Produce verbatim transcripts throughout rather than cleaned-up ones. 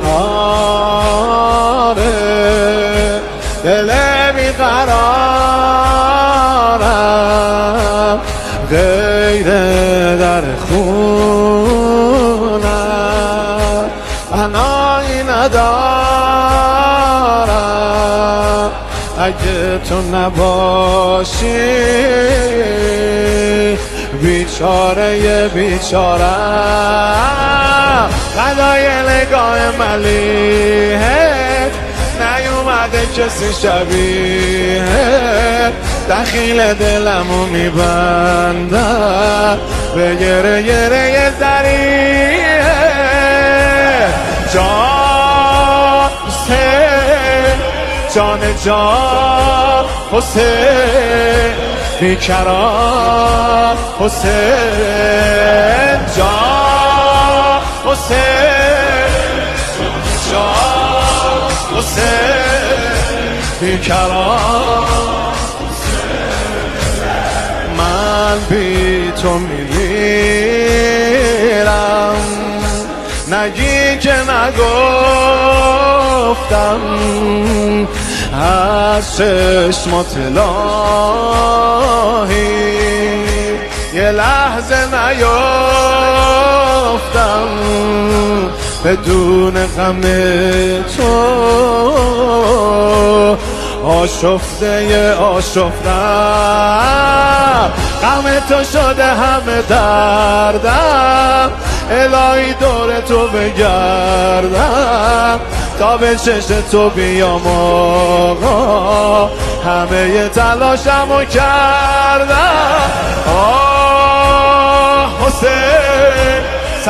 آره دل بیقرارم غیر در خونم پناهی ندارم اگه تو نباشی بیچاره بیچارم فدای نگاه ملیحت نیومده کسی شبیه دخیل دلمو میبندم به گره گره ذریعه جان حسین جان جان حسین بیکران حسین جان حسین جان حسین بیکران من بی تو میمیرم نگی که نگفتم از چشمات الهی یه لحظه نیفتم بدون غم تو آشفته آشفتم غم تو شده همه دردم الهی دور تو بگردم تا به چشم تو بیام آقا همه تلاشمو کردم آه حسین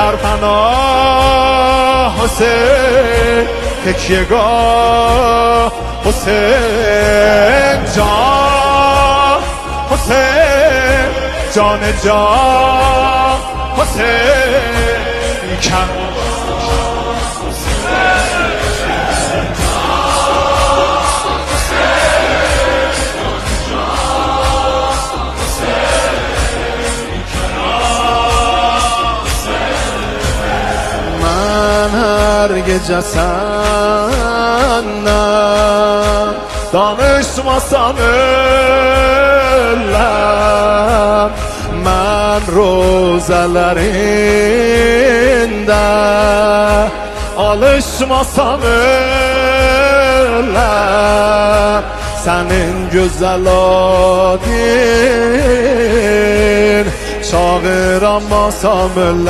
سرپناه حسین تکیه‌گاه حسین جان حسین جان جان حسین کم هرگز جسنم danışmasam ölüm ben rozalarında alışmasam ölüm senin güzel adın çağıramasam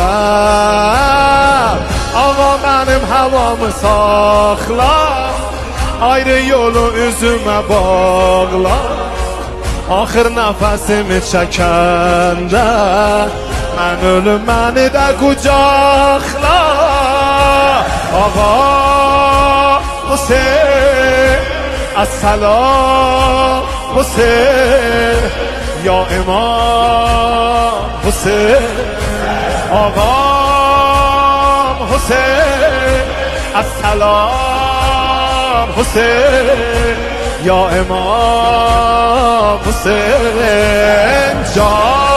ölüm Ağa benim havamı sakla ayrı yolu üzüme bağla Axır nəfəsimi çəkəndə mən ölüm məni də qucaqla Ağa Hüseyin Əssalam Hüseyin Ya İmam Hüseyin Ağam Hüseyin Əssalam Hüseyin Ya İmam Hüseyin Can